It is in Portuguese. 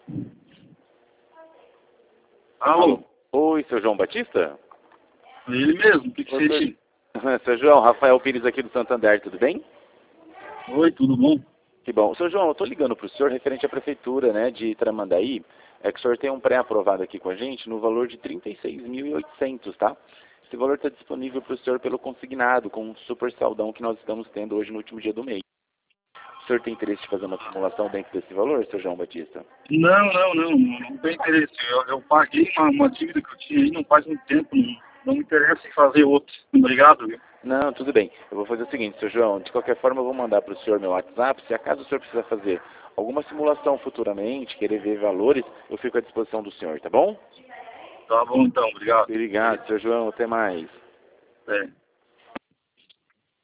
Alô? Oi, seu João Batista? Ele mesmo, o que você... Seu João, Rafael Pires aqui do Santander, tudo bem? Oi, tudo bom? Que bom. Seu João, eu estou ligando para o senhor referente à prefeitura, né, de Tramandaí. É que o senhor tem um pré-aprovado aqui com a gente no valor de 36.800, tá? Esse valor está disponível para o senhor pelo consignado, com um super saldão que nós estamos tendo hoje no último dia do mês. O senhor tem interesse de fazer uma simulação dentro desse valor, seu João Batista? Não tem interesse. Eu paguei uma dívida que eu tinha aí não faz muito tempo, não me interessa em fazer outro. Obrigado, viu? Não, tudo bem. Eu vou fazer o seguinte, seu João, de qualquer forma eu vou mandar para o senhor meu WhatsApp. Se acaso o senhor precisar fazer alguma simulação futuramente, querer ver valores, eu fico à disposição do senhor, tá bom? Tá bom então, obrigado. Obrigado, seu João. Até mais. É.